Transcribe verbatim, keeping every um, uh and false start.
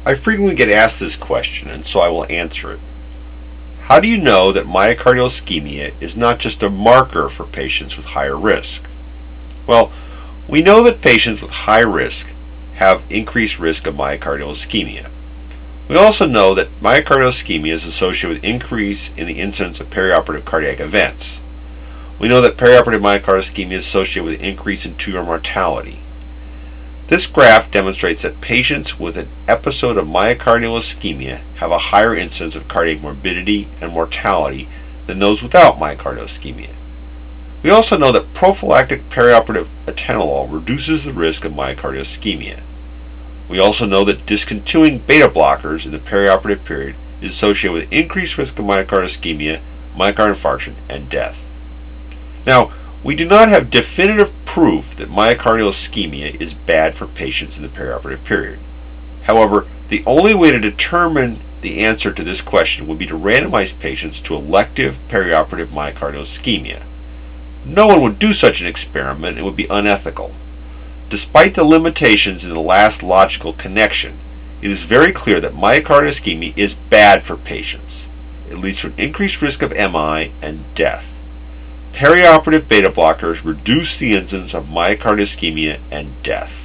I frequently get asked this question, and so I will answer it. How do you know that myocardial ischemia is not just a marker for patients with higher risk? Well, we know that patients with high risk have increased risk of myocardial ischemia. We also know that myocardial ischemia is associated with increase in the incidence of perioperative cardiac events. We know that perioperative myocardial ischemia is associated with an increase in two-year mortality. This graph demonstrates that patients with an episode of myocardial ischemia have a higher incidence of cardiac morbidity and mortality than those without myocardial ischemia. We also know that prophylactic perioperative atenolol reduces the risk of myocardial ischemia. We also know that discontinuing beta blockers in the perioperative period is associated with increased risk of myocardial ischemia, myocardial infarction, and death. Now, we do not have definitive proof that myocardial ischemia is bad for patients in the perioperative period. However, the only way to determine the answer to this question would be to randomize patients to elective perioperative myocardial ischemia. No one would do such an experiment. It would be unethical. Despite the limitations in the last logical connection, it is very clear that myocardial ischemia is bad for patients. It leads to an increased risk of M I and death. Perioperative beta blockers reduce the incidence of myocardial ischemia and death.